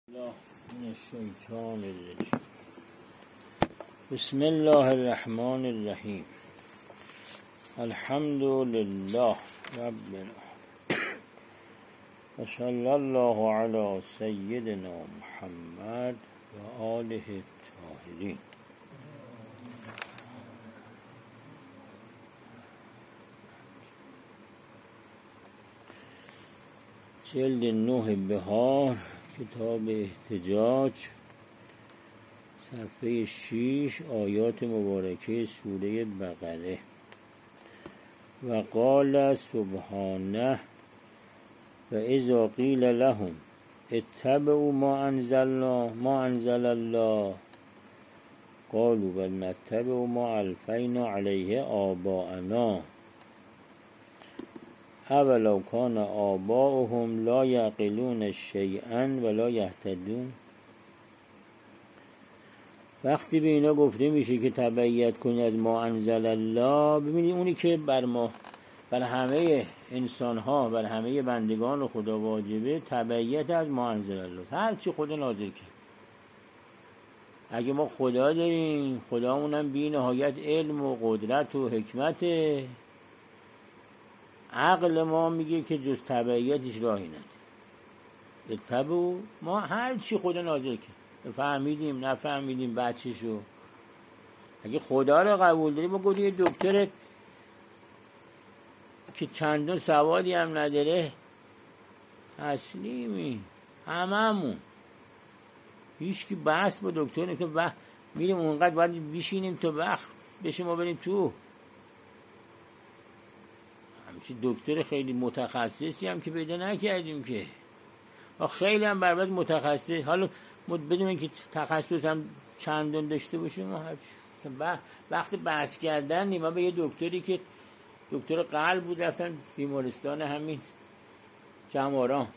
الله من الشیطان الرجیم. بسم الله الرحمن الرحیم. الحمد لله ربنا و صلی الله علی سیدنا محمد و آله الطاهرین. جلد 9 بهار، کتاب احتجاج، صفحه 6، آیات مبارکه سوره بقره. و قال سبحانه و اذا قیل لهم اتبعوا ما انزل الله قالوا بل نتبع ما الفینا علیه آباءنا اولو کان آباؤهم لا یعقلون شیئا ولا یهتدون. وقتی به اینا گفته میشه که تبعیت کنی از ما انزل الله، ببینید اونی که بر همه انسان ها، بر همه بندگان خدا واجبه تبعیت از ما انزل الله، هر چی خدا نازل کرد. اگه ما خدا داریم، خدامونم بی نهایت علم و قدرت و حکمت، عقل ما میگه که جز تبعیتش راهی نده. اتبعوا ما هر چی خدا نازل کرد، فهمیدیم نفهمیدیم بچه‌شو. اگه خدا رو قبول داریم، ما گفتیم یه دکتر که چندان سوادی هم نداره تسلیمی، هممون هیچ کی بحث با دکتر نیست. میریم اونقدر باید بشینیم تا وقت بشه ما بریم تو. همچین دکتر خیلی متخصصی هم که پیدا نکردیم که، خیلی هم بربز متخصص، حالا بدون اینکه تخصص هم چندان داشته باشیم. وقت بحث کردن ما به یه دکتری که دکتر قلب بود، رفتن بیمارستان همین جماران،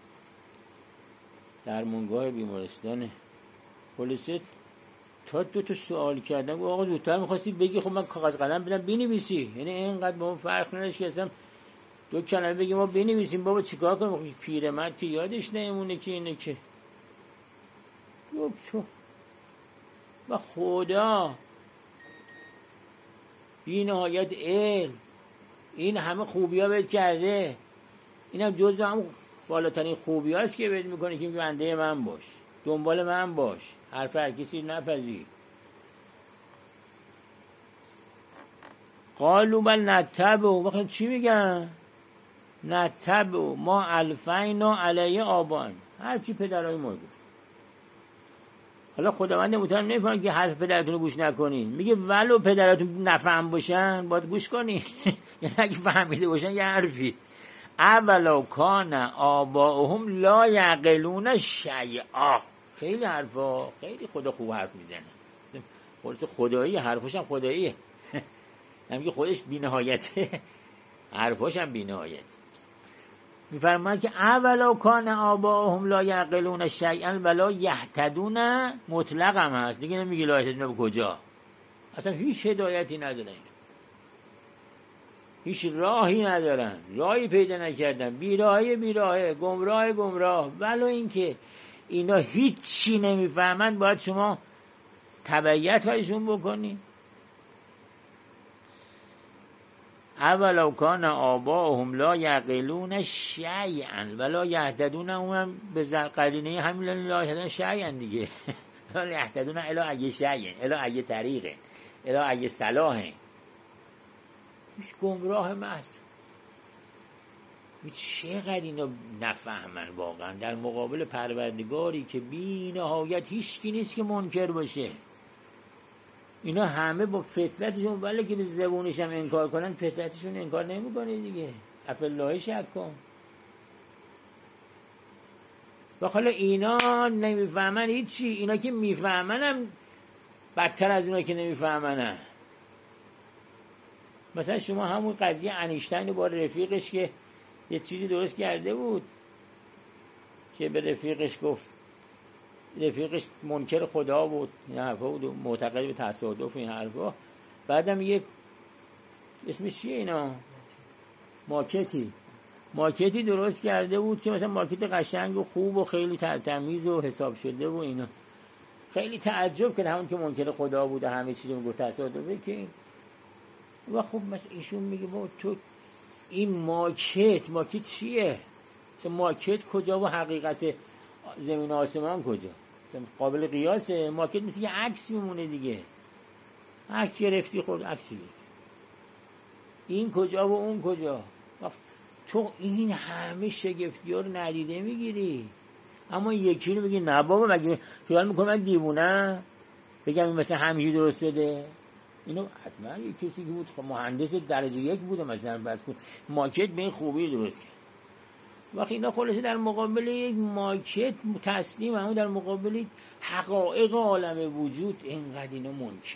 درمانگاه بیمارستان، پلیست تا 2 سوال کردن. گفت آقا زودتر می‌خواستی بگی، خب من کاغذ قلم بدم بنویسی. یعنی اینقدر با اون فرق نداشت که اصلا 2 کلمه بگی ما بنویسیم. بابا چیکار کنیم؟ پیرمرد که یادش نمیمونه که اینه که تو و خدا بی نهایت علم، این همه خوبی ها بهت کرده، اینم جزء هم بالاترین خوبی هاست که بهت میکنه که بنده من باش، دنبال من باش، حرف هر کسی نپذیر. قالوا بل نتبع، وقتی چی میگن؟ نتبع ما الفینا علیه آباءنا، هر چی پدرای ما گفت. حالا خداوند متعال نمیفهمه که حرف پدرتون رو گوش نکنین، میگه ولو پدرتون نفهم باشن باید گوش کنی. یعنی اگه فهمیده باشن یه حرفی. اولو کان آباؤهم لا یعقلون شیئا. خیلی حرفا، خیلی خدا خوب حرف میزنه، خودش خدایی، حرفش هم خداییه. نمیگه خودش بی‌نهایته، حرفش هم بی‌نهایت. میفرماید که اولو کان آباؤهم لا یعقلون شیئا ولا یهتدون، مطلق هم هست دیگه، نمیگه لا یهتدون به کجا، اصلا هیچ هدایتی ندارن، هیچ راهی ندارن، راهی پیدا نکردن، بیراهه، گمراه. ولو اینکه اینا هیچی نمیفهمند باید شما تبعیت هایشون بکنی. اولو کان آباؤهم لا یعقلون شیئا ولا یهتدون، اونم به قرینه همین لا یهتدون شیئا دیگه. لا یهتدون الا اگه شیئا، الا اگه طریقه، الا اگه صلاحه، هیچ گمراه محض. چقدر اینا نفهمن واقعا در مقابل پروردگاری که بی نهایت هیچ کی نیست که منکر باشه. اینا همه با فطرتشون، ولی که به زبونش هم انکار کنن فطرتشون انکار نمیکنه دیگه. افالله شک کن. و حالا اینا نمیفهمن هیچی، اینا که میفهمن هم بدتر از اینا که نمیفهمن. مثلا شما همون قضیه انیشتین با رفیقش که یه چیزی درست کرده بود که به رفیقش گفت، رفیقش منکر خدا بود، این حرفا بود، معتقد به تصادف این حرفا. بعدم یه اسمش چیه اینا؟ ماکتی ماکتی درست کرده بود که مثلا ماکت قشنگ و خوب و خیلی تمیز و حساب شده و اینا. خیلی تعجب کرد همون که منکر خدا بود و همه چیز میگفت تصادفه که و خب مثلا ایشون میگه با تو این ماکت چیه؟ مثلا ماکت کجا و حقیقت زمین و آسمان کجا؟ مثلا قابل قیاسه؟ ماکت مثل یه عکس میمونه دیگه. عکس گرفتی خود عکسی این کجا و اون کجا؟ تو این همه شگفتی ها رو ندیده میگیری، اما یکی رو بگی نه بابا مگه خیال میکنم من دیوونه بگم این مثلا همیشه درست شده. اینو حتما یک کسی که بود مهندس درجه 1 بوده مثلا بعد کن ماکت به این خوبی درست کرد. وقتی اینا خلاصه در مقابل یک ماکت تسلیم، همون در مقابل حقایق عالم وجود اینقدر اینا منکر.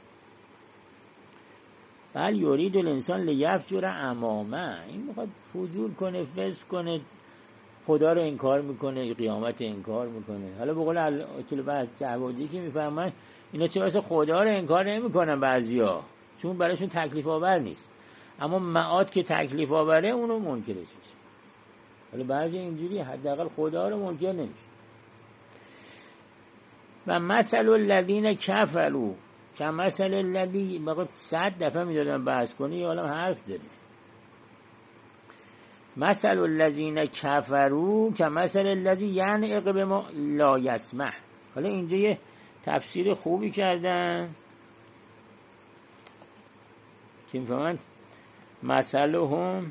بل یرید الانسان لیفجر امامه، این میخواد فجور کنه، فسق کنه، خدا رو انکار میکنه، قیامت انکار میکنه. حالا به قول اطلاع جوادی که میفهمن اینا چه واسه خدا رو انکار نمیکنن بعضیا، چون براشون تکلیف آور نیست، اما معاد که تکلیف آوره اونو منکرش میشه. حالا بعضی اینجوری حداقل خدا رو منکر نمیشه. و مثل الذین کفروا کمثل الذی، بقید 100 دفعه میدادم بحث کنی یه عالم حرف داره. مثل الذین کفروا کمثل الذی ینعق بما لا یسمع. حالا اینجا یه تفسیر خوبی کردن که میفهمند مثلهم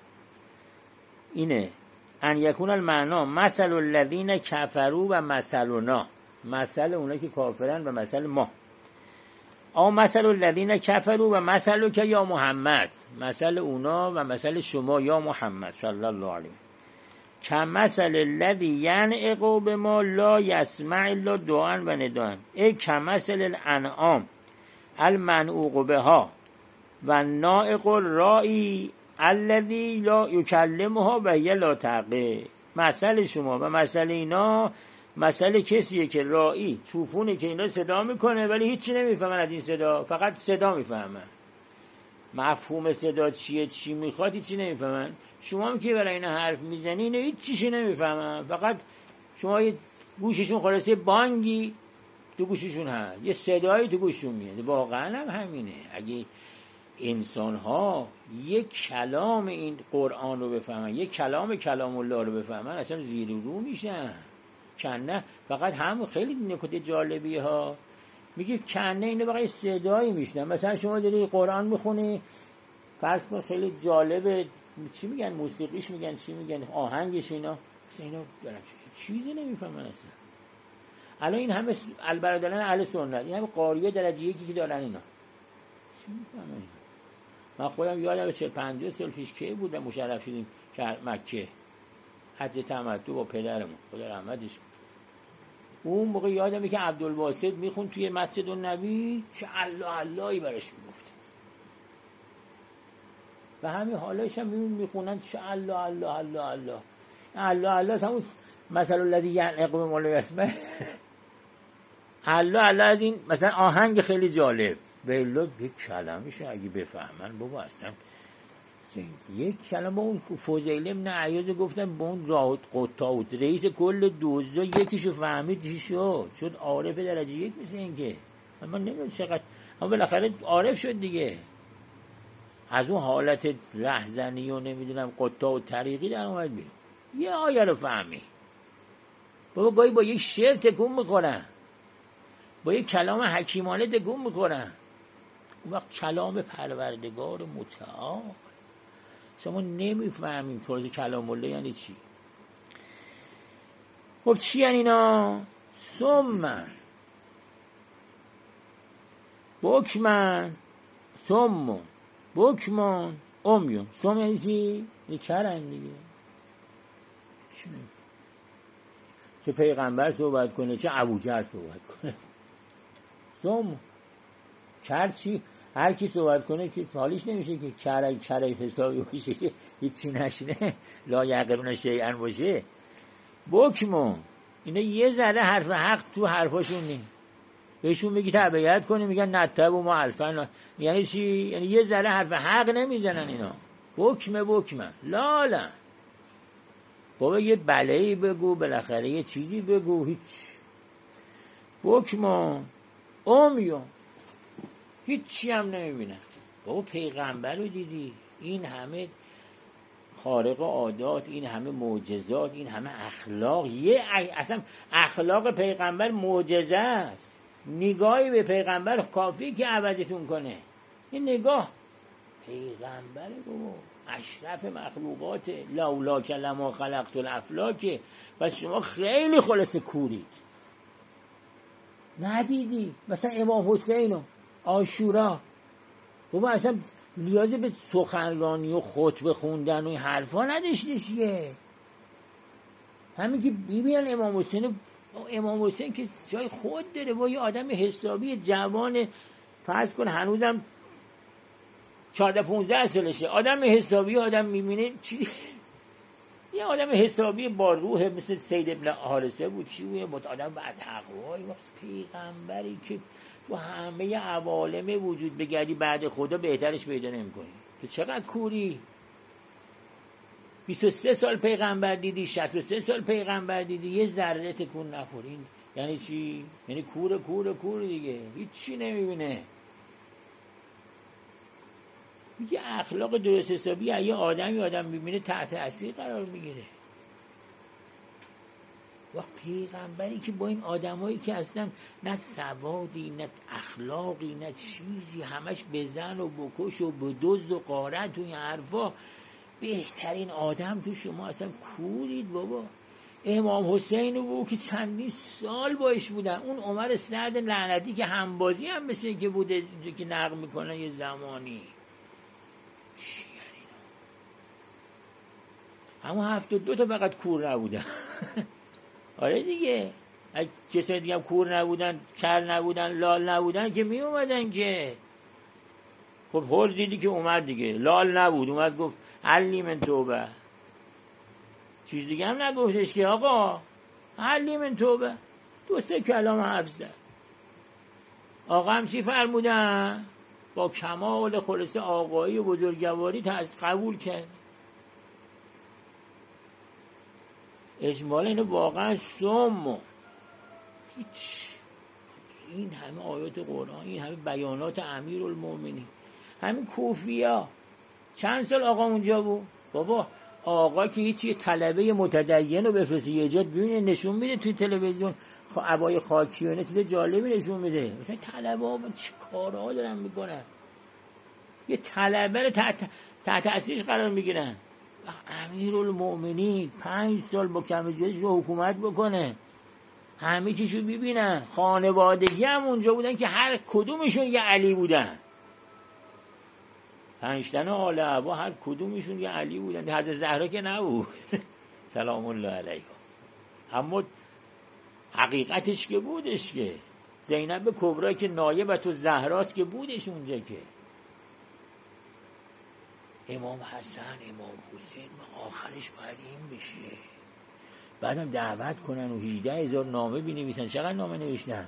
اینه ان یکون المعنا مثل الذین کفروا و مثلنا، مثل اونا که کافرن و مثل ما. او مثل الذین کفروا و مثل که یا محمد، مثل اونا و مثل شما یا محمد صلی الله علیه. کمثل الذی ینعق بما لا یسمع الا دعاء و نداء، ای کمثل الانعام المنعوق بها و نائق الرائی الذی لا یکلمها و هی لا تعقل. مثل شما و مثل اینا مثل کسیه که رائی چوپونه که اینا صدا میکنه ولی هیچی نمیفهمن از این صدا، فقط صدا میفهمن، مفهوم صدا چیه چی میخواد هیچی نمیفهمن. شما هم که برای اینا حرف میزنی اینا هیچ چیزی نمیفهمن، فقط شما یه گوششون خلاصه بانگی تو گوششون هست، یه صدایی تو گوششون میاد. واقعا هم همینه. اگه انسان ها یک کلام این قرآن رو بفهمن، یک کلام الله رو بفهمن، اصلا زیر و رو میشن. کنه فقط هم خیلی نکته جالبی ها میگه کنه اینو فقط صدایی میشنن. مثلا شما داری قرآن میخونی فرض کن خیلی جالبه، چی میگن موسیقیش میگن چی میگن آهنگش اینا، مثلا اینا چیزی نمیفهمن اصلا. الان این همه البرادران اهل سنت، این همه قاریه درجه 1 که دارن اینا چی میفهمن اینا؟ من خودم یادم 40-50 سال پیش که بودم مشرف شدیم مکه حج تمتع با پدرمون خدا رحمتش. اون موقع یادمه که عبدالباسط میخون توی مسجد النبی چه الله اللهی براش میگفت و همین حالایش هم میخونن چه الله الله الله الله الله الله. همون مثل الذی ینعق بما لا یسمع الله الله. از این مثلا آهنگ خیلی جالب به الله یک کلمه‌ش اگه بفهمن بابا اصلا یک کلمه اون فضیل ابن عیاض گفتن با اون راحت قطاوت رئیس کل دزدا یکیشو فهمید چی شد عارف درجه 1 مثل این که اما نمیدونم چقدر، اما بالاخره عارف شد دیگه. از اون حالت رهزنی و نمیدونم قطاع و طریقی در اومد بیرون، یه آیه رو فهمی. بابا گاهی با یک شعر تکون میخورن، با یک کلام حکیمانه تکون میخورن. اون وقت کلام پروردگار متعال شما نمیفهمیم توضیح کلام الله یعنی چی. خب چی یعنی اینا؟ سمن بکمن سمون بکمن امیون. سم یعنی چی؟ یه کرن دیگه. چی نمیفهم؟ چه پیغمبر صحبت کنه چه ابوجهل صحبت کنه. سم کر چی؟ هر کی صحبت کنه که حالیش نمیشه که کرای حسابی باشه که هیچی نشینه لا یعقلون شیئا باشه. بکمون اینا یه ذره حرف حق تو حرفاشون نیست. بهشون بگی تبعیت کنی میگن نتب و ما الفن. یعنی چی؟ یعنی یه ذره حرف حق نمیزنن اینا. بکمه لالا بابا یه بلایی بگو، بالاخره یه چیزی بگو. هیچ. بکما امیون، هیچی هم نمیبینن. بابا پیغمبر رو دیدی، این همه خارق عادات، این همه معجزات، این همه اخلاق، اصلا اخلاق پیغمبر معجزه است. نگاهی به پیغمبر کافی که عوضتون کنه. این نگاه پیغمبر بابا اشرف مخلوقات، لولا لما خلقت الافلاک. پس شما خیلی خلاصه کورید، ندیدی مثلا امام حسین و عاشورا. بابا اصلا نیاز به سخنرانی و خطبه خوندن و این حرفا نداشتیش که. همین که ببین امام حسین که جای خود داره، با یه آدم حسابی جوان، فرض کن هنوزم 14-15 سالشه، آدم حسابی، آدم میبینه چی، یه آدم حسابی با روح مثل سید ابن حارثه بود، چی بود، با آدم با تقوایی، پیغمبری که تو همه عوالم وجود بگردی بعد خدا بهترش پیدا نمی‌کنی. تو چقدر کوری. 23 سال پیغمبر دیدی، 63 سال پیغمبر دیدی، یه ذره تکون نخورین. یعنی چی؟ یعنی کور دیگه، هیچی نمیبینه. میگه اخلاق درست حسابی یه آدم میبینه تحت تاثیر قرار میگیره. و پیغمبری که با این آدمایی که اصلا نه سوادی نه اخلاقی نه چیزی، همش بزن و بکش و بدزد و غارت و این حرفا، بهترین آدم تو شما اصلا کورید بابا. امام حسین رو که چندین سال باش بودن، اون عمر سعد لعنتی که همبازی هم مثل که بوده که نقل میکنن یه زمانی. چی اینا؟ همون 72 تا فقط کور نبودن. آره دیگه، اگه کسای دیگه هم کور نبودن، کر نبودن، لال نبودن که می اومدن که. خب هر دیدی که اومد دیگه، لال نبود، اومد گفت علی من توبه. چیز دیگه هم نگفتش که آقا علی من توبه. 2-3 کلام حرف زد. آقا هم چی فرمودن؟ با کمال خلاصه آقایی و بزرگواری قبول کرد. اجمالا اینو واقعا سم. هیچ. این همه آیات قرآن، این همه بیانات امیرالمومنین، همین کوفیا. چند سال آقا اونجا بود؟ بابا آقا که هیچی، طلبه متدین رو بفرستی یه جا ببینه، نشون میده توی تلویزیون عبای خاکی و اینا، چیز جالبی نشون میده. مثلا طلبه ها چه کارها دارن میکنن، یه طلبه رو تحت تاثیرش قرار میگیرن. امیرالمومنین 5 سال با کم زیادش رو حکومت بکنه، همه چیشو ببینن. خانوادگی هم اونجا بودن که هر کدومشون یه علی بودن. 5 تن آل عبا هر کدومشون یه علی بودن. حضرت زهرا که نبود سلام الله علیها، اما حقیقتش که بودش که زینب کبرا که نایبت و زهراست که بودش اونجا که. امام حسن، امام حسین، آخرش باید این بشه. بعدم دعوت کنن و 18,000 نامه بنویسن. چقدر نامه نوشتن؟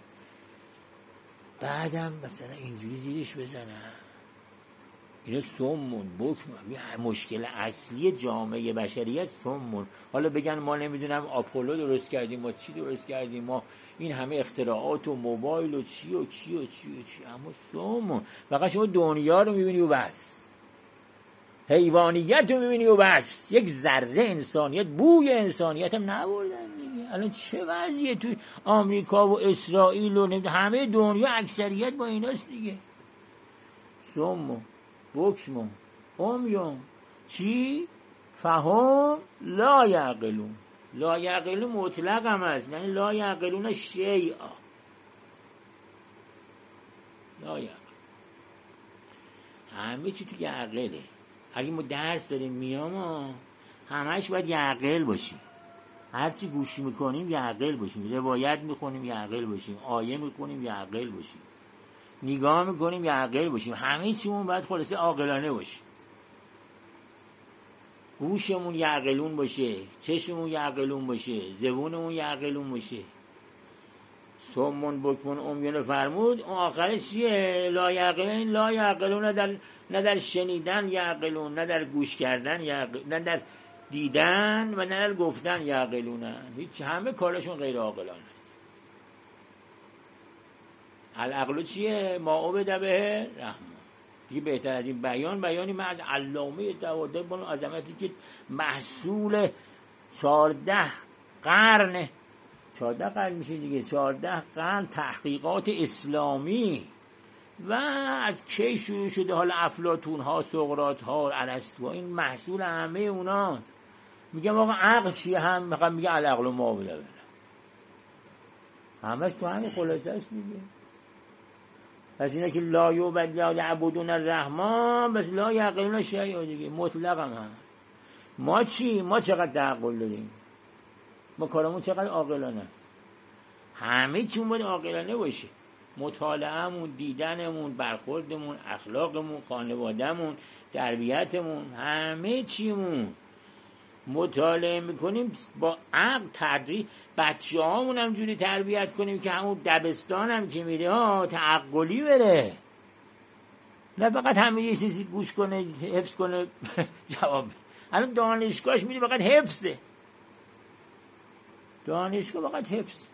بعدم مثلا اینجوری زیرش بزنن. اینا سمون بکمون. مشکل اصلی جامعه بشریت سمون. حالا بگن ما نمیدونم آپولو درست کردیم، ما چی درست کردیم، ما این همه اختراعات و موبایل و چی و چی و چی و چی، اما سمون. فقط شما دنیا رو میبینی و بس، حیوانیت رو میبینی و بس، یک ذره انسانیت، بوی انسانیت هم نبردن دیگه. الان چه وضعیه توی آمریکا و اسرائیل و همه دنیا، اکثریت با ایناست دیگه. سمون بکمون امیون. چی؟ فهم لا یعقلون. لا یعقلون مطلق هم هست، یعنی لا یعقلون شیئا، لا یعقلون. همه چی تو عقله. اگه ما درس داریم میام همش باید یعقل باشیم. هرچی گوش میکنیم یعقل باشیم، روایت میخونیم یعقل باشیم، آیه میخونیم یعقل باشیم، نگاه میکنیم یعقل باشیم. همه چیمون باید خلاصه عاقلانه باشه. گوشمون یعقلون باشه، چشممون یعقلون باشه، زبونمون یعقلون باشه. سمون بکمون امیون فرمود. اون آخرش چیه؟ لا یعقلون. لا یعقلون نه در شنیدن یعقلون، نه در گوش کردن یعقلون، نه در دیدن و نه گفتن یعقلون. هیچ، همه کارشون غیر عاقلانه است. العقل چیه؟ ما عبد به رحمان. دیگه بهتر از این بیانی من از علامه دوادر با عظمتی که محصول 14 قرن میشه دیگه، 14 قرن تحقیقات اسلامی و از کی شروع شده، حالا افلاطون ها، سقراط ها، ارسطو، این محصول همه اوناست. میگم آقا عقل چیه؟ هم میگه العقل ما بوده همش تو همین خلاصه است دیگه. پس اینا که لا یعبدون الرحمن بس لا یعقلون شیئا دیگه، مطلق هم. ما چی؟ ما چقدر تعقل داریم؟ ما کارمون چقدر عاقلانه است؟ همه چیمون باید عاقلانه باشه. مطالعه‌مون، دیدنمون، برخوردمون، اخلاقمون، خانوادهمون، تربیتمون، همه چیمون مطالعه میکنیم با عقل. تدریج بچه هامون هم جوری تربیت کنیم که همون دبستان هم که میره تعقلی بره، نه فقط همه یه چیزی گوش کنه حفظ کنه جواب. الان دانشگاهش میره فقط حفظه، دانشگاه فقط حفظ.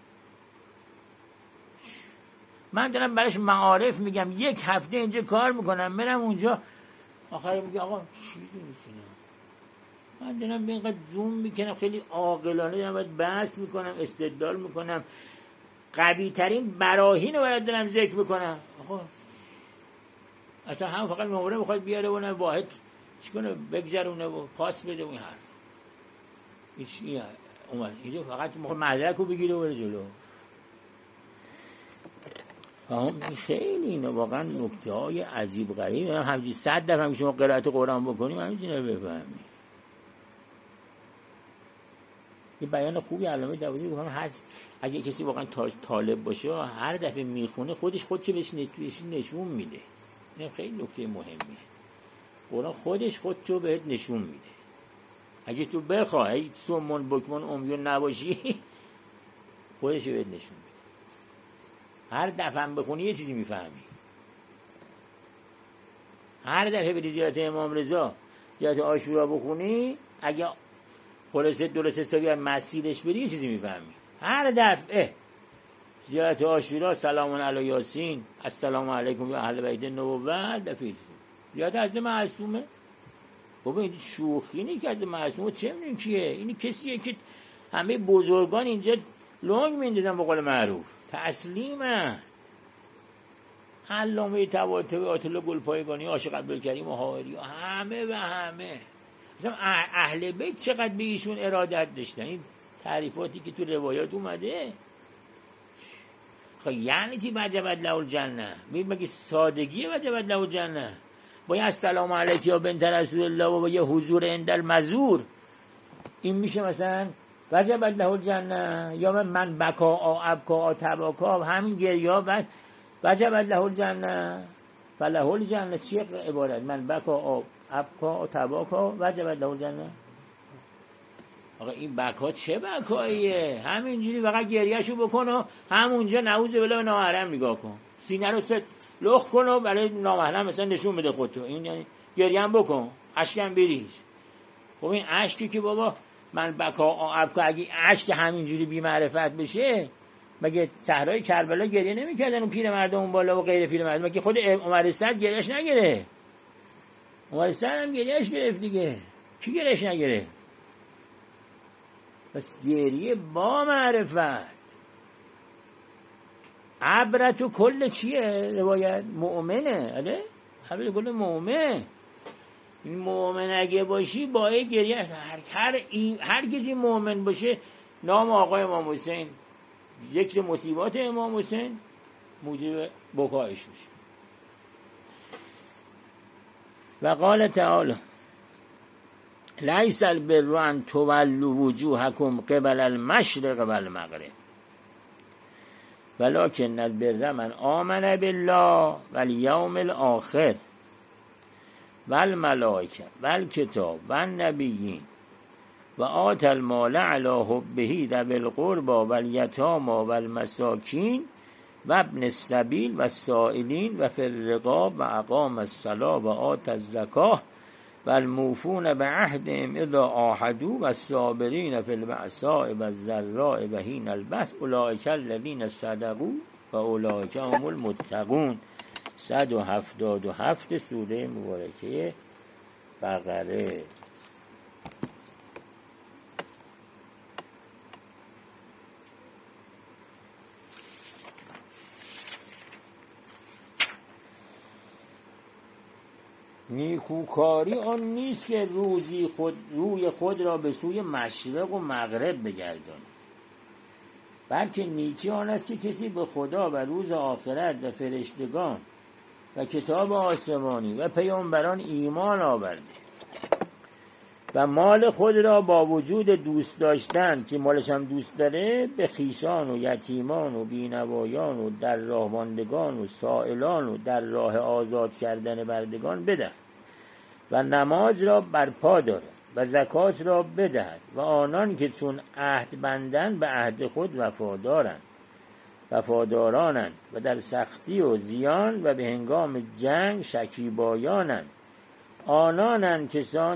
من دارم براش معارف میگم، یک هفته اینجا کار میکنم، میرم اونجا آخر میگه آقا چیزی میکنم. من دارم به اینقدر زوم میکنم، خیلی عاقلانه دارم باید بحث میکنم، استدلال میکنم، قوی ترین براهین رو باید دارم ذکر میکنم. آقا اصلا هم فقط نمره بخواد بیاره و نه واحد چیکنه بگذرونه و پاس بده و این حرف هیچ اومد اینجا فقط مدرک رو بگیره و بره جلو. خیلی اینا واقعا نکته های عجیب غریب. همچنین 100 دفعه هم شما قرائت قرآن بکنیم همچنین رو بفهمیم. یه بیان خوبی علامه داودی گفتن اگه کسی واقعا طالب باشه هر دفعه میخونه خودشو بهش نشون میده. این خیلی نکته مهمیه. قرآن خودشو بهت نشون میده. اگه تو بخوای سومون بکمون امیون نباشی خودشو بهت نشون میده. هر دفعه هم بخونی یه چیزی میفهمی. هر دفعه بری زیارت امام رضا، زیارت عاشورا بخونی، اگه خلاصه درست حسابی مسیرش بری یه چیزی میفهمی. هر دفعه زیارت عاشورا سلام علی یاسین، السلام علیکم یا اهل بیت نبوت، دفعه زیارت از معصومه. بابا این شوخی نیست که از معصومه چه میدونیم کیه؟ این کسیه که همه بزرگان اینجا لنگ میندازن به قول معروف، تسلیمن. علامه طباطبایی، آیت‌الله گلپایگانی، عاشق عبدالکریم و حائری، همه و همه مثلا اهل بیت چقدر به ایشون ارادت داشتن. این تعریفاتی که تو روایات اومده خب یعنی چی؟ وجبت له الجنه. مگه سادگی وجبت له الجنه؟ با یه السلام علیک یا بنت رسول الله و با یه حضور عند المزور این میشه مثلا وجبت له الجنه؟ یا من بکا ابکا تباکا همین گریا وجبت له الجنه فله الجنه. چیه عبارت؟ من بکا ابکا تباکا وجبت له الجنه. آقا این بکا چه بکاییه؟ همینجوری فقط گریهشو بکن و همونجا نعوذ بالله ناحرم نگاه کن، سینه رو لخ کن و برای نامحرم مثلا نشون بده خودتو. این یعنی گریه هم بکن، اشکم بریز. خب این اشکی که بابا من بکا ابکا، اگه اشک همینجوری بی معرفت بشه مگه صحرای کربلا گریه نمی‌کردن اون پیرمرد اون بالا و غیر پیرمرد؟ مگه خود عمر سعد گریهش نگرفت؟ عمر سعد هم گریهش گرفت دیگه، کی گریهش نگرفت؟ پس گریه با معرفت. عبرت و کل چیه؟ روایت مؤمنه. آره عبرت کل مؤمن. این مؤمن اگه باشی با گریه هر کسی مؤمن باشه نام آقای امام حسین، ذکر مصیبات امام حسین موجب بکایش میشه. و قال تعالی لیس البر ان تولوا وجوهکم قبل المشرق و المغرب ولکن البر من آمن بالله والیوم الاخر والملائکه والکتاب والنبیین و آت المال علی حبه ذوی القربى والیتامی والمساکین و ابن السبیل والسائلین و فی الرقاب و اقام الصلاة و آت الزکاة و الموفون بعهدهم اذا عاهدوا و الصابرین فی البأساء و الضراء و حین البأس اولئک الذین صدقوا و اولئک هم المتقون. 177 سوره مبارکه بقره. نیکوکاری آن نیست که روی خود را به سوی مشرق و مغرب بگردانی، بلکه نیکی آن است که کسی به خدا و روز آخرت و فرشتگان و کتاب آسمانی و پیامبران ایمان آورده و مال خود را با وجود دوست داشتن که مالش هم دوست داره به خویشان و یتیمان و بینوایان و در راه ماندگان و سائلان و در راه آزاد کردن بردگان بدهد و نماز را برپا دارد و زکات را بدهد و آنان که چون عهد بندند به عهد خود وفادارانند و در سختی و زیان و به هنگام جنگ شکیبایانند. آنانند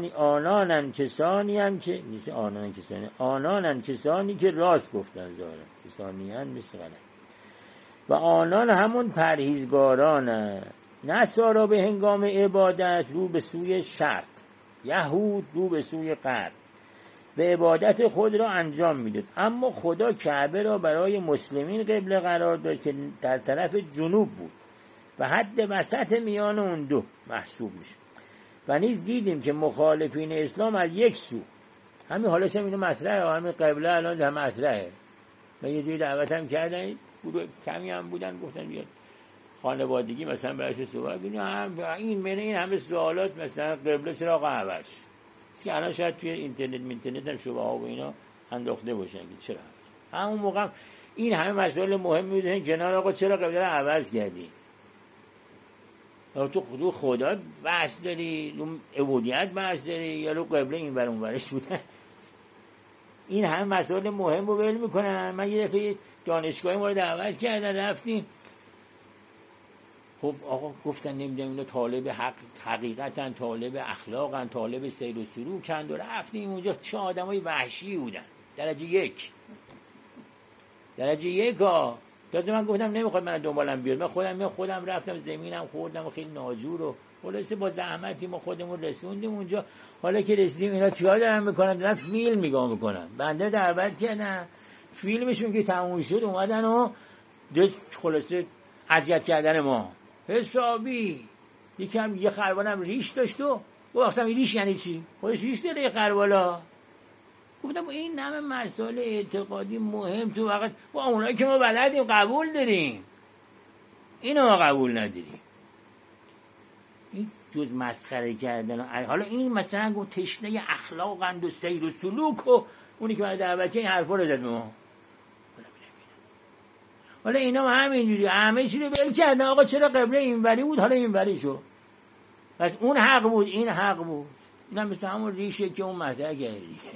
کسانی که راست گفتن ظاهرا، کسانیان مثل غلط. و آنان همون پرهیزگارانند. نصارا به هنگام عبادت رو به سوی شرق، یهود رو به سوی غرب و عبادت خود را انجام میداد، اما خدا کعبه را برای مسلمین قبله قرار داد که در طرف جنوب بود و حد وسط میان اون دو محسوب میشد. و نیز دیدیم که مخالفین اسلام از یک سو، همین حالش هم اینو مطرحه، همین قبله الان هم مطرحه. من یه جوری دعوت هم کردن، گروه کمی هم بودن، گفتن بیاد خانوادگی مثلا برایش صحبت کنیم، این همه سوالات مثلا قبله چرا عوض شد، که الان شاید توی اینترنت هم شبهه ها و اینا انداخته باشن که چرا عوض. همون موقع این همه مسائل مهم می‌بودن کنار، آقا چرا قبله رو عوض کردی؟ تو خدا بحث داری، تو عبودیت بحث داری، یا رو قبله این ور اون ورش بودن؟ این همه مسائل مهم رو ول میکنن. من یه دفعه دانشگاهی ما رو دعوت کردن، رفتیم، خب آقا گفتن نمیدونم اینا طالب حقیقتن، طالب اخلاقن، طالب سیر و سلوکن، و رفتیم اونجا چه آدمای وحشی بودن. درجه یک ها. تازه من گفتم نمیخواد من دنبالم بیاد، من خودم رفتم زمینم خوردم و خیلی ناجور و خلاصه با زحمتی ما خودمون رسوندیم اونجا. حالا که رسیدیم اینا چیکار دارن میکنن؟ دارن فیلم نگاه میکنن. بنده دعوت کردن، فیلمشون که تموم شد اومدن و خلاصه اذیت کردن ما حسابی. یکم یه خروالم ریش داشت و اصلا ریش یعنی چی؟ خودش ریش داره یه خروالا. گفتم این همه مسائل اعتقادی مهم تو وقت با اونایی که ما بلدیم قبول داریم، اینو ما قبول نداریم. این جز مسخره کردن. حالا این مثلا گفت تشنه اخلاقند و سیر و سلوک و اونی که من دعوت که این حرفا رو زد به ما. حالا اینا همینجوری همه چی رو ول کردن. آقا چرا قبله اینوری بود حالا اینوری شو؟ پس اون حق بود این حق بود. اینا مثل همون ریشه که اون مطرح کرده دیگه.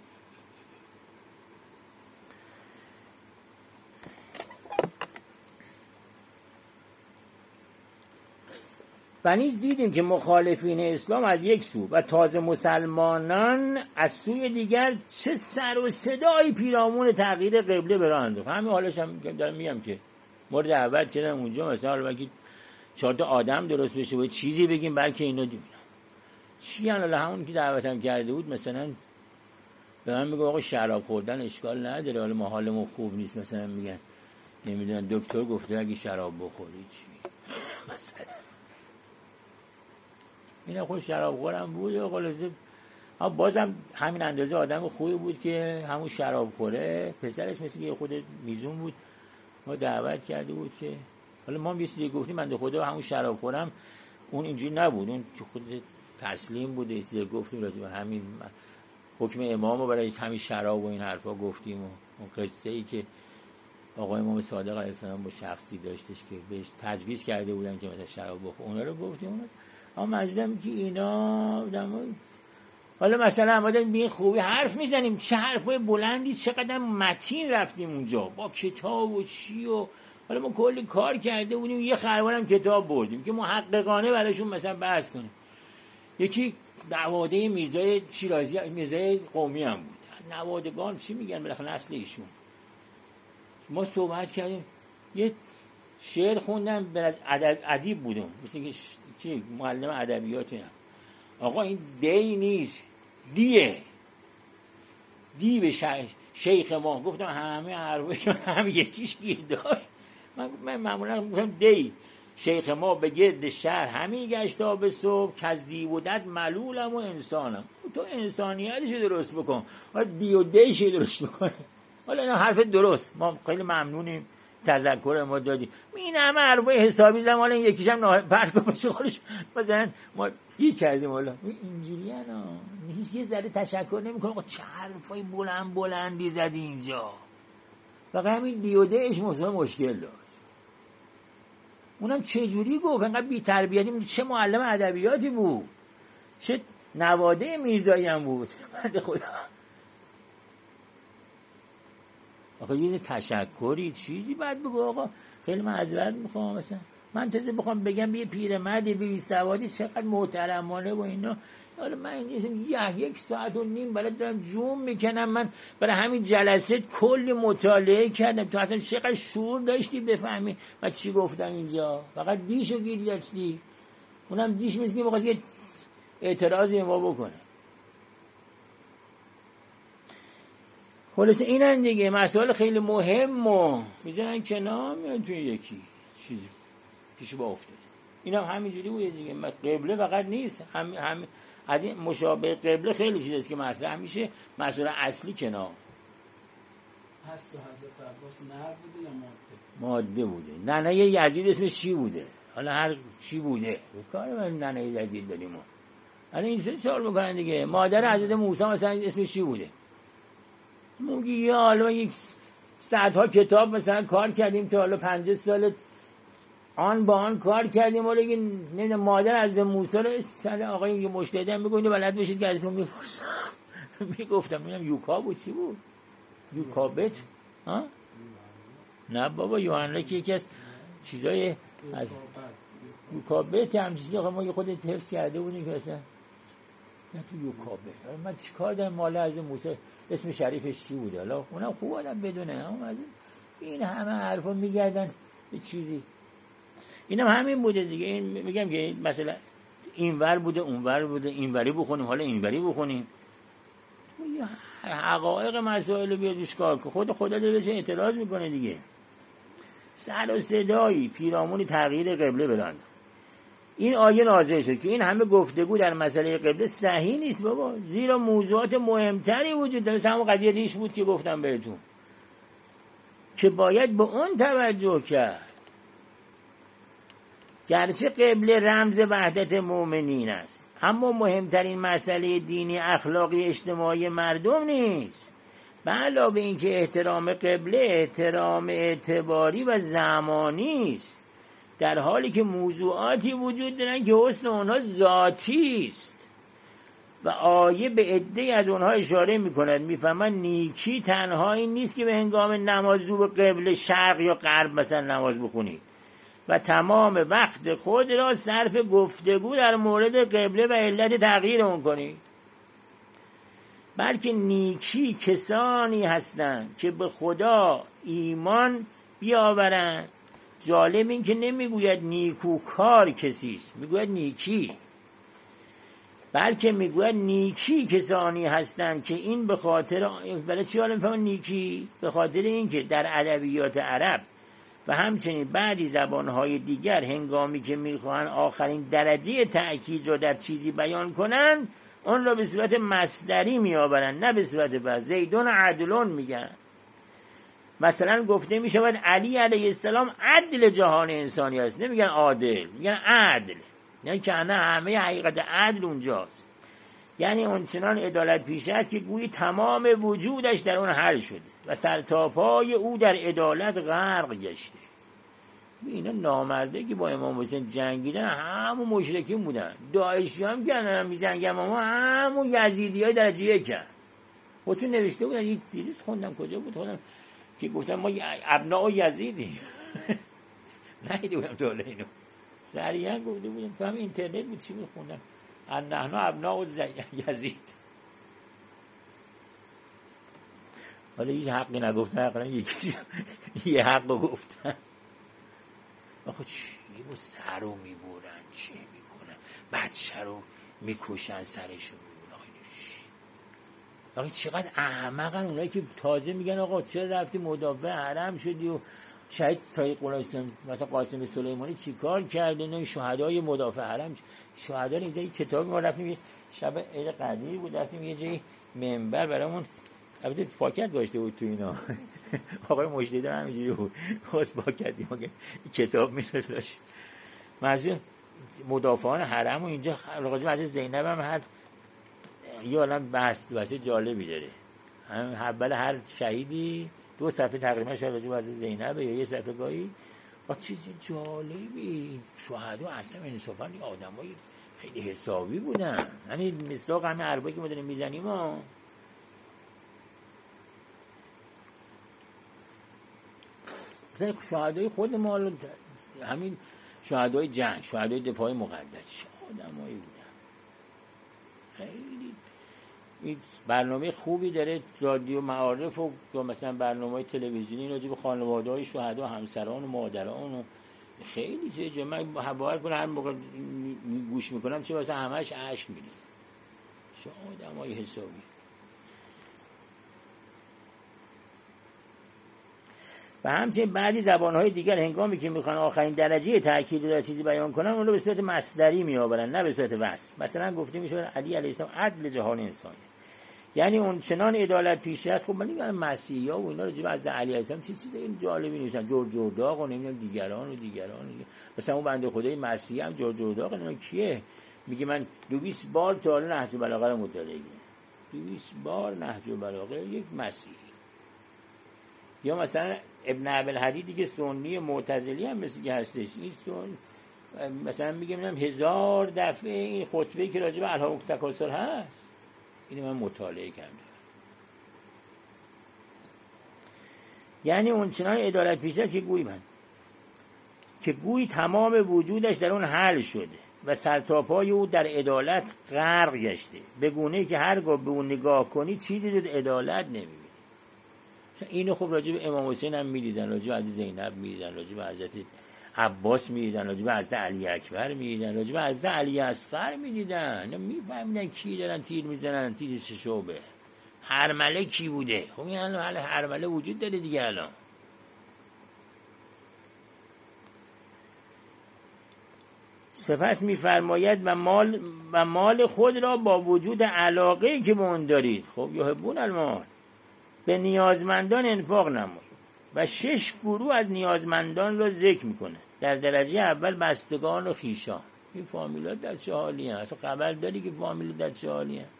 و نیز دیدیم که مخالفین اسلام از یک سو و تازه مسلمانان از سوی دیگر چه سر و صدای پیرامون تغییر قبله براند. همین حالش هم دارم میگم که ما دعوت کردن اونجا مثلا حالا که 4 تا آدم درست بشه و چیزی بگیم بلکه اینا دیدن چی حالا همون که دعوتم کرده بود مثلا به من میگه آقا شراب خوردن اشکال نداره، حالا ما حالمون خوب نیست، مثلا میگن نمیدونن دکتر گفته اگه شراب بخوری چی مثلا. اینا خود شراب خورم بود و خلاصه بازم همین اندازه آدم خوبی بود که همون شراب خوره. پسرش مثل یه خود میزون بود، ما دعوت کرده بود که حالا ما بیستی گفتیم بنده خدا همون شراب خورم، اون اینجوری نبود، اون خود تسلیم بود. یه گفتیم راجع به همین حکم امام رو برای همین شراب و این حرفا گفتیم و اون قصه ای که آقای امام صادق علیه السلام با شخصی داشتش که بهش تجویز کرده بودن که مثلا شراب بخور، اونا رو گفتیم. اما منظورم که اینا حالا مثلا ما داریم به خوبی حرف میزنیم، چه حرفای بلندی، چقدر متین رفتیم اونجا با کتاب و چی و حالا ما کلی کار کرده بودیم، یه خروارم کتاب بردیم که محققانه براشون مثلا بحث کنیم. یکی نواده میرزای شیرازی، میرزای قومی هم بود. نوادگان چی میگن بالاخره نسل ایشون. ما صحبت کردیم، یه شعر خوندم، ادیب بودم، مثل که معلم ادبیات هم. آقا این دی نیست، دیه، دی به شیخ ما. گفتم همه حرفایی که هم یکیش گیر داشت. من معمولا گفتم دی شیخ ما به گرد شهر همین گشت تا به صبح، که از دی بودت ملولم و انسانم. تو انسانیتش درست بکن، حالا دی و دیش درست بکنه. حالا اینا حرف درست، ما خیلی ممنونیم تذکر ما دادیم. این همه حرفای حسابی زمان یکیش هم پرت کن بشه خودش. مثلا ما گیر کردیم. حالا اینجوری ها نیست، یه ذره تشکر نمیکنه. چه حرفای بلندی زدی اینجا. فقط همین دی و دیش مشکل داشت. اونم چه جوری گفت، انقدر بی تربیتی. چه معلم ادبیاتی بود، چه نواده میرزایی هم بود. مرد خدا. آقا یه تشکری چیزی بعد بگو آقا خیلی معذرت میخوام، مثلا من تازه بخوام بگم یه پیرمردی بی سوادی چقدر محترمانه و اینا. حالا من یک ساعت و نیم برای دارم جون میکنم. من برای همین جلسه کلی مطالعه کردم. تو اصلا چقدر شعور داشتی بفهمی من چی گفتم اینجا. فقط دیشو گیر داشتی. اونم دیش میست که بخواست یه اعتراضی ما بکنه. خلاصه اینن دیگه مسائل خیلی مهم و میزنن کنار، میان توی یکی چیزی پیش با افتاد. اینم همینجوری بوده دیگه. قبله فقط نیست، هم از این مشابه قبله خیلی چیزاست که مطرح میشه. مسئله اصلی کنار. حسب حضرت عباس نر بوده یا ماده بوده. ننه یزید اسمش چی بوده؟ حالا هر چی بوده کار من ننه یزید داریم. حالا این سوال میکنن دیگه. مادر حضرت موسی مثلا اسمش چی بوده؟ موگی یا حالا یک صدها کتاب مثلا کار کردیم تا حالا 50 سال آن با آن کار کردیم. ولی نمیدونم مادر از موسی رو سر آقای مجتهد هم بگوینه بلد بشید که ازتون میپرسم. میگفتم اینم یوکا بود. چی بود؟ یوکابت؟ ها؟ نه بابا یوحنا که یکی از چیزای از یوکابت هم چیزی آقا ما خودت حفظ کرده بودیم که اصلا نه تو یوکابت. من چیکار دارم مال از موسی اسم شریفش چی بوده؟ حالا اونم خوب آدم بدونه. این همه حرفا میگردن به چیزی. اینم همین بوده دیگه. این میگم که مثلا اینور بوده اونور بوده، اینوری بخونیم حالا اینوری بخونیم. حقایق مسائل بیادش کار که خدا دلش اعتراض میکنه دیگه. سر و صدایی پیرامون تغییر قبله براند. این آیه نازل شد که این همه گفتگو در مسئله قبله صحیح نیست بابا، زیرا موضوعات مهمتری وجود داره. مثلا همون قضیه ریش بود که گفتم بهتون که باید به اون توجه کرد. گرچه قبله رمز وحدت مؤمنین است، اما مهمترین مسئله دینی اخلاقی اجتماعی مردم نیست. به علاوه این که احترام قبله احترام اعتباری و زمانی است، در حالی که موضوعاتی وجود دارن که حسن اونها ذاتی است و آیه به عده از اونها اشاره میکند. میفهمن نیکی تنها این نیست که به هنگام نماز رو به قبله شرق یا غرب مثلا نماز بخونید و تمام وقت خود را صرف گفتگو در مورد قبله و علت تغییر اون کنید، بلکه نیکی کسانی هستند که به خدا ایمان بیاورند. جالب این که نمیگوید نیکوکار کسیست، میگوید نیکی، بلکه میگوید نیکی کسانی هستند که این به خاطر برای چی حالا میفهمن نیکی؟ به خاطر این که در ادبیات عرب و همچنین بعضی زبانهای دیگر هنگامی که میخواهند آخرین درجه تأکید را در چیزی بیان کنند اون را به صورت مصدری میآورند، نه به صورت بس. زیدون عدلون میگن. مثلا گفته میشود علی علیه السلام عدل جهان انسانی است، نمیگن عادل، میگن عدل، یعنی که همه حقیقت عدل اونجاست. یعنی اونچنان عدالت پیش است که گویی تمام وجودش در اون حل شده و سرتاپای او در عدالت غرق گشته. اینا نامرده که با امام حسین جنگیدن همون مشرکین بودن. داعشی هم که الان میجنگن اما همون یزیدی های درجه یکن. خودشون نوشته بودن. یک دیروز خوندم کجا بود خوندم که گفتن ما ابناء یزیدی. نهیده بودم دوله اینو سریعا گفته بودم تو هم اینترنت بود چی بود خوندم نحن ابناء یزید. حالا هیچ حقی نگفتن، حقا یکی یه حق رو گفتن. آخه چی با سر رو میبورن، چی میکنن، بچه رو میکشن، سرشو میبورن. آخه چقدر احمقن اونایی که تازه میگن آقا چرا رفتی مدافع حرم شدی و شهید سید قاسم مثلا قاسم سلیمانی چیکار کرده؟ نه شهدای مدافع حرم. شهدا اینجا یک کتاب ما رفتیم شب عید قدیر بود، رفتیم یه جای منبر برامون البته پاکت داشته بود تو اینا آقای مجتهد همینجوری بود خواست پاکتی کتاب می‌داشت موضوع مدافعان حرم و اینجا راجع به حضرت زینب هم هر یه عالم بحث جالبی داره. اول هر شهیدی 2 صفحه تقریبا شاید راجع به حضرت زینب یا 1 صفحه گاهی با چیز جالبی. شهدا اصلا انصافا آدمای خیلی حسابی بودن، یعنی مصداق همه حرفایی که ما داریم میزنیم مثلا شهدای خود ما، همین شهدای جنگ، شهدای دفاع مقدس، آدمایی بودن. خیلی این برنامه خوبی داره رادیو معارف و یا مثلا برنامه‌های تلویزیونی راجع به خانواده‌های شهدا، همسران و مادران و خیلی چیزا. من باور کنم هر موقع گوش میکنم چه واسه همش اشک میریزه. چه آدمای حسابی. و همچنین بعضی زبان‌های دیگر هنگامی که میخوان آخرین درجه تأکید یا چیزی بیان کنن اون رو به صورت مصدری میآورن نه به صورت وصف. مثلا گفته میشه علی علیه السلام عدل جهان انسانی، یعنی اون چنان عدالت پیش است. خب من میگم مسیحا و اینا راجع به حضرت علی علیه السلام چیز این جالبی نیستن، جرداق و نمیدونم دیگران مثلا اون بنده خدای مسیحی هم جرداق اینا کیه؟ میگه من 200 بار تا حالا نهج البلاغه رو مطالعه کردم. 200 بار نهج البلاغه یک مسیحی. یا مثلا ابن ابوالحدید که سنی معتزلی هم مثل که هستش، این مثلا میگم 1000 دفعه این خطبه‌ای که راجع به الهاق تکاثر هست اینو من مطالعه کردم. یعنی اون چنان عدالت پیشه که گویی تمام وجودش در اون حل شده و سرتاپای او در عدالت غرق گشته، به گونه‌ای که هرگاه به اون نگاه کنی چیزی جز عدالت نمی‌بینی. اینو خب راجع به امام حسین هم می‌دیدن، راجع به حضرت زینب می‌دیدن، راجع به حضرت عباس می‌دیدن، راجع به حضرت علی اکبر می‌دیدن، راجع به حضرت علی اصغر می‌دیدن. اینا می‌فهمیدن کی دارن تیر می‌زنن، تیر شعبه. هرمله کی بوده؟ خب این هرمله وجود داره دیگه الان. سپس می‌فرماید و مال خود را با وجود علاقه‌ای که به اون دارید، خب یحبون المال، به نیازمندان انفاق نمایید. و 6 گروه از نیازمندان را ذکر میکنه. در درجه اول بستگان و خویشان. این فامیلات در چه حالی هست؟ اصلا خبر داری که فامیل در چه حالی هست؟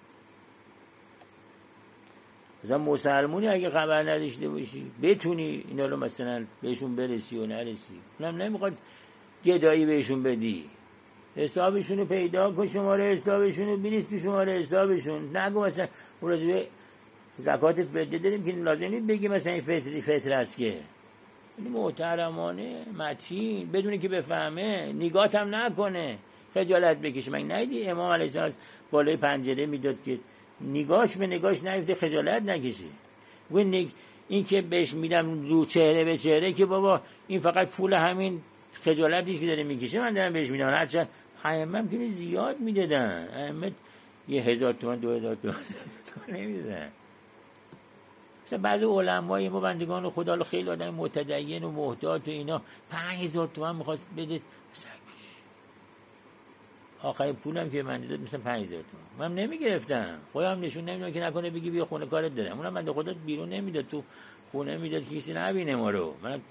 مثلا مسلمونی اگه خبر نداشته باشی بتونی اینا رو مثلا بهشون برسی و نرسی، اونم نمیخواد گدایی بهشون بدی، حسابشونو پیدا کن، شماره حسابشونو بریز تو شماره حسابشون. نگو مثلا راجع زکات فطر داریم که لازم نیست بگی مثلا این فطر است که این محترمانه متین بدونه که بفهمه، نگاهت هم نکنه، خجالت بکشه. من ندیدی امام علیه السلام بالای پنجره میداد که نگاهش به نگاهش نیفته، خجالت نکشه. این که بهش میدم رو چهره به چهره که بابا این فقط پول همین خجالتیش که داره میکشه من دارم بهش میدم. هرچند ائمه که زیاد میدادن، ائمه 1000 تومان 2000 تومان نمیدادن. مثلا بعضی علمای ما بندگان خدا خیلی آدم متدین و محتاط و اینا 5000 تومان میخواست بده، آخرین پولم که من داد مثلا 5000 تومان من نمیگرفتم، خودم نشون نمیدم که نکنه بگی بیا خونه کارت دارم. اونم بنده خدا بیرون نمیداد، تو خونه میداد که کسی نبینه ما رو. من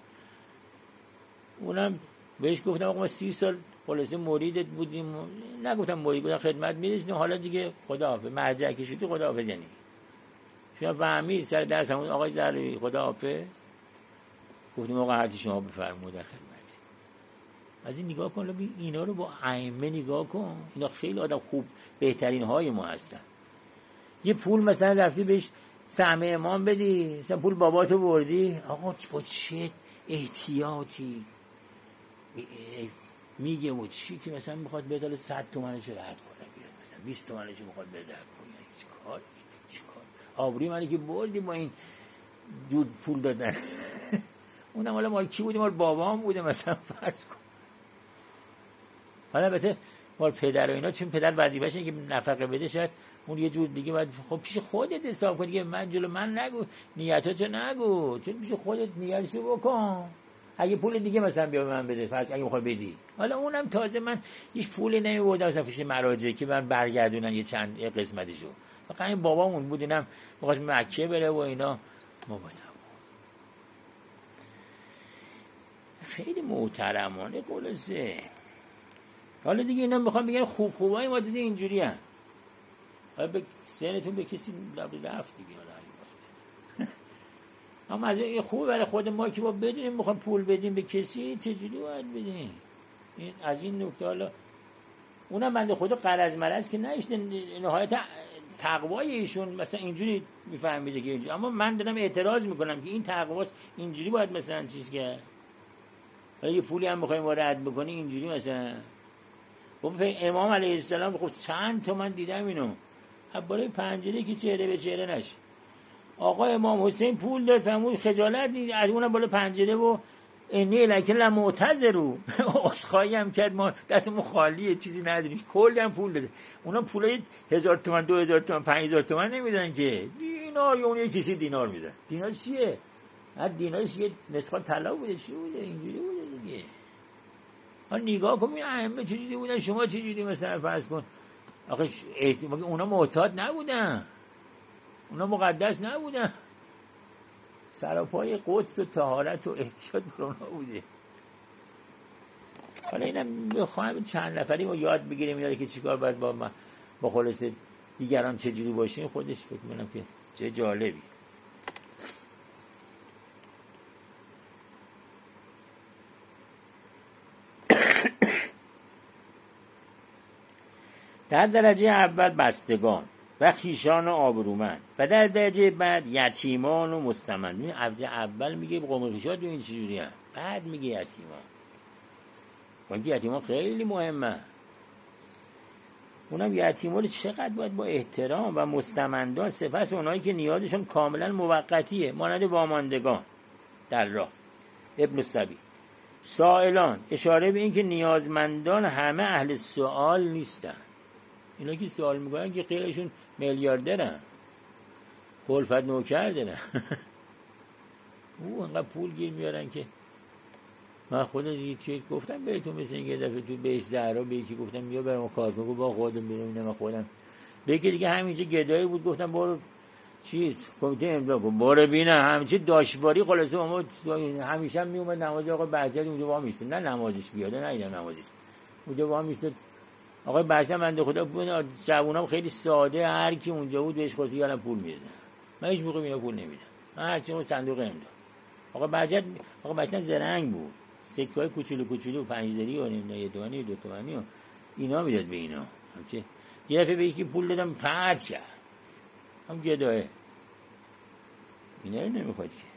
اونم بهش گفتم آقا ما 30 سال خلاصه مریدت بودیم، نگفتم مرید، گفتم خدمت میرسیم، حالا دیگه خداحافظ، مرجع کشیدی خداحافظ. یعنی شما فهمید سر درس همون آقای ضربی خداحافظ، گفتیم آقا هرچی شما بفرمود در خدمت. از این نگاه کن، اینا رو با ائمه نگاه کن، اینا خیلی آدم خوب بهترین های ما هستن. یه پول مثلا رفتی بهش سهم امام بدی، مثلا پول باباتو بردی، آقا با چه احتیاطی میگه و چی که مثلا میخواد بدال 100 تومنش رد کنه بیاد مثلا 20 تومنش میخواد بده. چیکار آبروی منی که بردی با این جور پول دادن. اونم حالا مال کی بوده؟ مال بابام بوده مثلا فرض کن. حالا البته مال پدر و اینا، چون پدر وظیفه‌ش اینه که نفقه بده، شاید اون یه جور دیگه باید خب پیش خودت حساب کنی که من جلو من نگو، نیتاتو نگو، چون پیش خودت نیتشو بکن. اگه پول دیگه مثلا بیا به من بده، فرض اگه میخوای بدی. حالا اونم تازه من هیچ پولی نمیبردم مثلا پیش مراجع که من برگردونن یه چند قسمتیشو. فقط این بابامون بود، اینم می‌خواست مکه بره و اینا. ما خیلی محترمانه خلاصه. حالا دیگه اینا میخوام بگن خوبای ما دیگه اینجوری هم. حالا به ذهنتون به کسی رفت دیگه. حالا اما از این خوبه برای خود ما که با بدونیم میخوام پول بدیم به کسی چجوری باید بدیم. این از این نکته. حالا اونم بنده خدا قرض مرض که نهیشته نهایت تقوای ایشون مثلا اینجوری میفهمیده که اینجوری. اما من دارم اعتراض میکنم که این تقواست اینجوری باید مثلا چیز که حالا یه پولی هم بخوایم رد بکنی اینجوری مثلا. امام علیه السلام خب چند تا من دیدم اینو بالای پنجره که چهره به چهره نشه. آقا امام حسین پول داد فهمون خجالت دید از اونم بالا پنجره و انی لکه لمعتذرو عذرخواهی هم کرد، ما دستمون خالیه چیزی نداریم، کلی هم پول داده. اونا پولای 1000 تومان 2000 تومان 5000 تومان نمیدن که، دینار یا اون یه کسی دینار میدن. دینار چیه؟ هر دینارش یه نصف طلا بوده، چی بوده، اینجوری بوده دیگه. حالا نگاه کن این ائمه چجوری بودن، شما چجوری مثلا فرض کن. آخه اونا معتاد نبودن، اونا مقدس نبودن، سراپای قدس و طهارت و احتیاط بر اونا بوده. حالا اینم میخوایم چند نفری ما یاد بگیریم یاد که چیکار باید با خلاص دیگران چجوری باشیم. خودش فکر می‌کنم که چه جالبی. در درجه اول بستگان و خیشان و آبرومند و در درجه بعد یتیمان و مستمند. این اول میگه قوم خیشات این چجوری هم، بعد میگه یتیمان. ولی یتیمان خیلی مهمه. اونم یتیمان چقدر باید با احترام و مستمندان، سپس اونایی که نیازشون کاملا موقتیه، مانند واماندگان در راه، ابن السبیل. سائلان، اشاره به این که نیازمندان همه اهل سؤال نیستن. اینا که سوال میکنن که غیرشون میلیاردرن، خلفت نوکر دارن. او انقدر پول گیر میارن که من خودم دیگه چه گفتم بهتون، مثل این یه دفعه تو بهش زهرا به یکی گفتم بیا برام کار کن، با خودم برم اینم خودم به یکی دیگه همینجا گدایی بود، گفتم برو چیز کمیته امضا کن، برو ببینم همینجا داشتباری خلاصه. ما همیشه می اومد نماز آقا بهجت اونجا وا میسته، نه نمازش بیاد، نه اینا نمازش اونجا وا میسته. آقای بهجت بنده خدا بود، جوونام خیلی ساده، هر کی اونجا بود بهش خواستی یارم پول میدادن. من هیچ موقع اینا پول نمیدم، من هر چی اون صندوق امضا. آقا بهجت زرنگ بود، سکه‌های کوچولو 5 دری و یه تومانی 2 تومانی و اینا میداد به اینا. همچه یه دفعه به یکی پول دادم پرت کرد، هم گداه اینا رو نمیخواد که.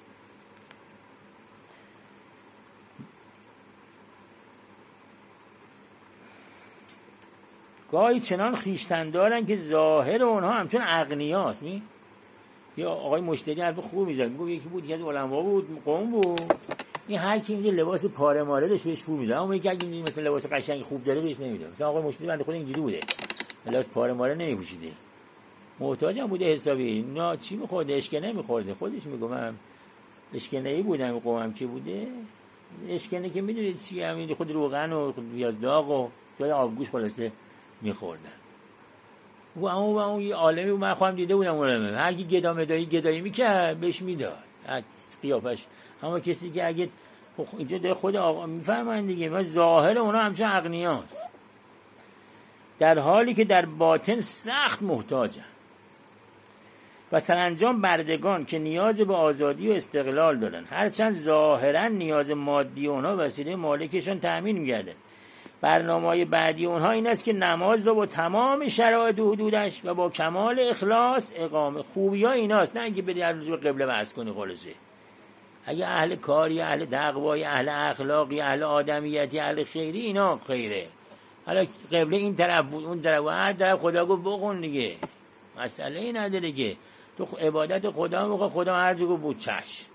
گاهی چنان خیشتن دارن که ظاهر اونها همچون اغنیاست. یا آقای مشتری حرف خوب میزد، میگه یکی بود که از علما بود، قوم بود، این هر کی میگه لباس پاره ماره داشت بهش پول میداد، اما یکی اگه مثلا لباس قشنگ خوب داره بهش نمیداد. مثلا آقای مشتری بنده خود اینجوری بوده، لباس پاره ماره نمیپوشیده، محتاج هم بوده حسابی. نه چی میخورده؟ اشکنه میخورده. خودش میگه من اشکنه‌ای بودم، قومم که بوده اشکنه که میدونید چی، همین خود روغن و پیاز داغ و جای آبگوش خلاصه میخوردن. و اون یه عالمی بود، من خودم دیده بودم اون هر کی گدایی میکرد بهش میداد قیافش. اما کسی که اگه اینجا در خود آقا میفهمن دیگه، و ظاهر اونا همچون اغنیاست، در حالی که در باطن سخت محتاجن. و سرانجام بردگان که نیاز به آزادی و استقلال دارن، هرچند ظاهرا نیاز مادی اونها وسیله مالکشان تأمین می‌گرده. برنامه‌های بعدی اونها این است که نماز رو با تمام شرایط و حدودش و با کمال اخلاص اقامه. خوبی‌ها ایناست، نه اینکه بری هر روز به قبله وعظ کنی خلاصه. اگه اهل کاری، اهل تقوای، اهل اخلاقی، اهل آدمیتی، اهل خیری، اینا خیره. حالا قبله این طرف بود اون طرف، هر طرف خدا گفت بخون دیگه، مسئله ای نداره که تو عبادت خدا میخواد، خدا هر جا گفت بود چشم.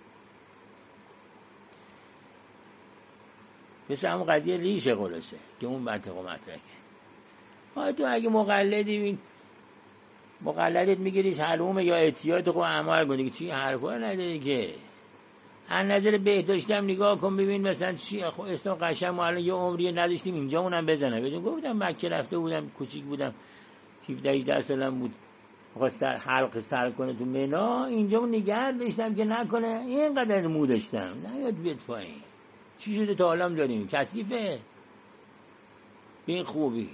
مثل همون قضیه ریشه خلاصه که اون منطقه مطرحه. تو اگه مقلدی مقلدت میگیریش حلومه یا احتیاط خود عمل کنی، چی حرفا نداری که. هر نظر بهداشتی هم نگاه کن ببین مثلا چی اسلام قشنگ. ما الان یه عمری نداشتیم اینجا اونم بزنه. بدون گفتم مکه رفته بودم، کوچیک بودم، 17-18 سالم بود، خواست حلق سر کنه تو منا، اینجا نگه داشتم که نکنه اینقدر مو داشتم نیاد بیاد پایین. چی شده تا حالا داریم کثیفه به این خوبی.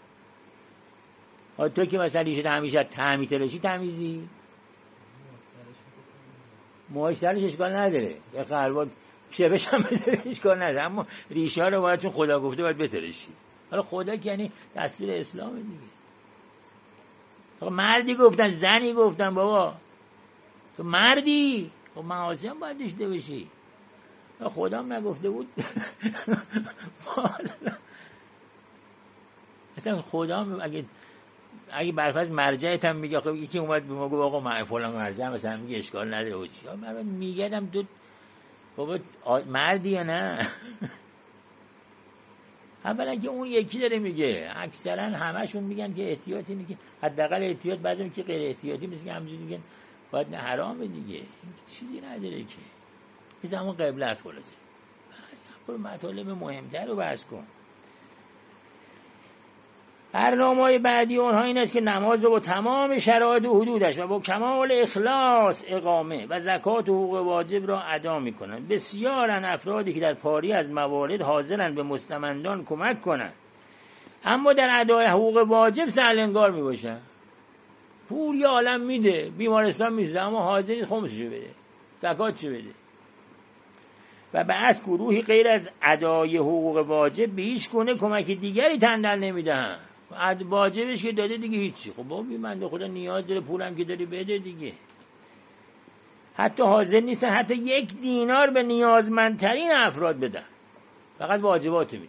تو که مثلا ریشه همیشه تعمی تراشی تمیزی موهاش سرش اشکال نداره، یه قلبات شبش هم بذاره اشکال نداره، اما ریشه ها رو باید چون خدا گفته باید بتراشی. حالا خدا که یعنی دستور اسلام دیگه. مردی گفتن زنی گفتن بابا تو مردی خب معاصی هم باید داشته باشی. خدا هم نگفته بود اصلا خدا هم اگه برفرض مرجعت هم میگه، خب یکی اومد به ما گفت آقا من فلان مرجع مثلا میگه اشکال نداره و چی، من میگم تو بابا مردی یا نه؟ اولا که اون یکی داره میگه، اکثرا همشون میگن که احتیاطی اینه که حداقل احتیاط، بعضی که غیر احتیاطی مثل که همینجوری میگن باید نه حرامه دیگه، چیزی نداره که. مثل همون قبله است خلاصه. اصلا مطالب مهمتر رو بحث کن. برنامه‌های بعدی اونها این است که نماز رو با تمام شرایط و حدودش و با کمال اخلاص اقامه و زکات و حقوق واجب را ادا می‌کنند. بسیارن افرادی که در پاری از موارد حاضرن به مستمندان کمک کنند، اما در ادای حقوق واجب سهل‌انگار میباشن. پول یه عالم میده، بیمارستان میزده، اما حاضر نیست خمسشو بده، زکاتشو بده. و بعض گروهی غیر از ادای حقوق واجب به هیچ گونه کمک دیگری تندل نمیدهند. واجبش که داده دیگه هیچی. خب بابا بنده خدا نیاز داره، پولم که داری بده دیگه. حتی حاضر نیستن حتی 1 دینار به نیازمندترین افراد بدن، فقط واجبات میده.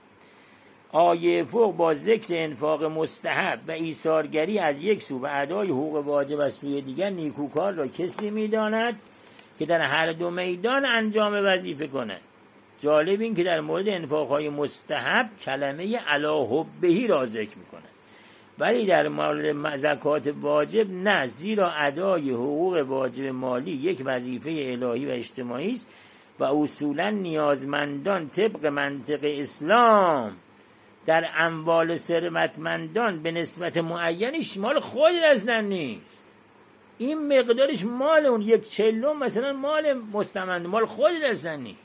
آیه فوق با ذکر انفاق مستحب و ایثارگری از یک سو و ادای حقوق واجب از سوی دیگر نیکوکار را کسی میداند که در هر دو میدان انجام وظیفه کند. جالب این که در مورد انفاقهای مستحب کلمه علی حبه را ذکر می‌کند، ولی در مورد زکات واجب نه، زیرا ادای حقوق واجب مالی یک وظیفه الهی و اجتماعی است و اصولا نیازمندان طبق منطق اسلام در اموال ثروتمندان به نسبت معینش مال خود اصلا نیست. این مقدارش مال اون 1/40 مثلا مال مستمند، مال خودت اصلا نیست.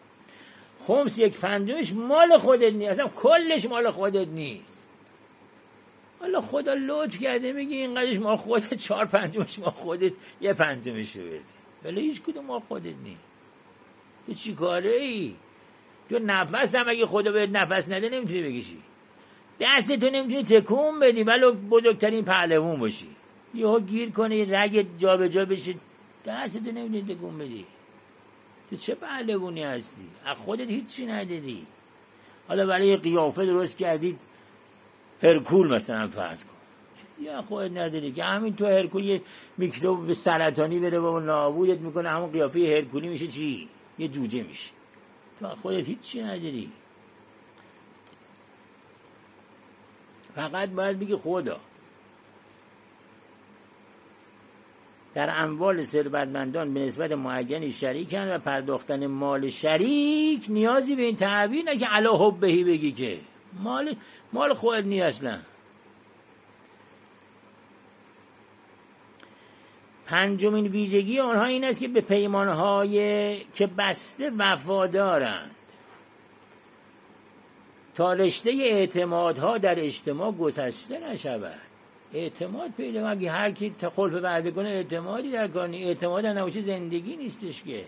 خمس 1/5 مال خودت نیست، اصلا کلش مال خودت نیست. حالا خدا لطف کرده میگه اینقدرش مال خودت، 4/5 مال خودت، 1/5 رو بده، ولی هیچ کدوم مال خودت نیست. تو چی کاره ای؟ تو نفس هم اگه خدا بهت نفس نده نمیتونی بکشی، دستتو نمیتونی تکون بدی ولو بزرگترین پهلوان باشی، یهو گیر کنی رگت جا به جا بشه، دستتو نمیتونی تکون بدی. تو چه پهلوانی هستی؟ از خودت هیچی نداری. حالا برای قیافه درست کردید هرکول مثلا فرض کن، یا خودت نداری که همین تو هرکول یه میکروب به سرطانی بره و نابودت میکنه، همون قیافه هرکولی میشه چی؟ یه جوجه میشه. تو از خودت هیچی نداری، فقط باید بگی خدا. در اموال ثروتمندان به نسبت معینی شریکن و پرداختن مال شریک نیازی به این تعبیر نه که علی حبهی بگی که مال خودت نیست اصلا. 5مین ویژگی آنها این است که به پیمانهای که بسته وفادارند تا رشته اعتمادها در اجتماع گسسته نشود. اعتماد پیدا کنه، اگه هر کی خلف وعده کنه اعتمادی در کار نیست. اعتماد نباشه زندگی نیستش که.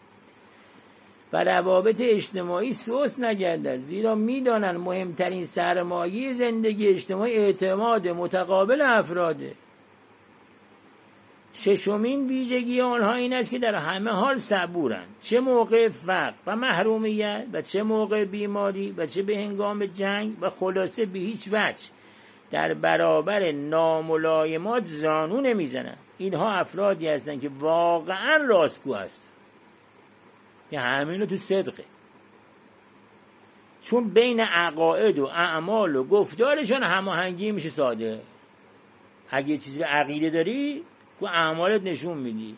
و روابط اجتماعی سوس نگردد، زیرا میدانند مهمترین سرمایه زندگی اجتماعی اعتماد متقابل افراده. ششمین ویژگی آنها این است که در همه حال صبورند، چه موقع فقر و محرومیت و چه موقع بیماری و چه به هنگام جنگ، و خلاصه به هیچ وجه در برابر ناملایمات زانو نمیزنند. اینها افرادی هستند که واقعا راستگو هستند، که همینو تو صدقه، چون بین عقاید و اعمال و گفتارشان هماهنگی میشه ساده. اگه چیزی عقیده داری تو اعمالت نشون میدی.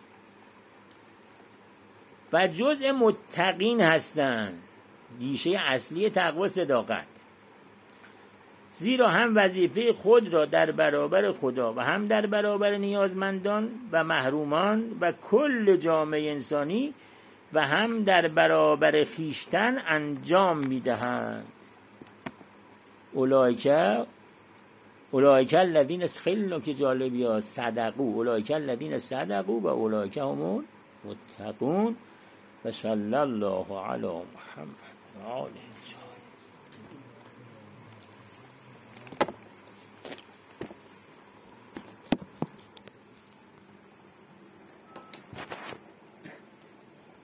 و جزء متقین هستند، ریشه اصلی تقوا صداقت، زیرا هم وظیفه خود را در برابر خدا و هم در برابر نیازمندان و محرومان و کل جامعه انسانی و هم در برابر خیشتن انجام میدهند. اولئک الذین خیلی که جالبی ها صدقوا، اولئک الذین صدقوا و اولئک هم المتقون. و صلی الله علی محمد و آله.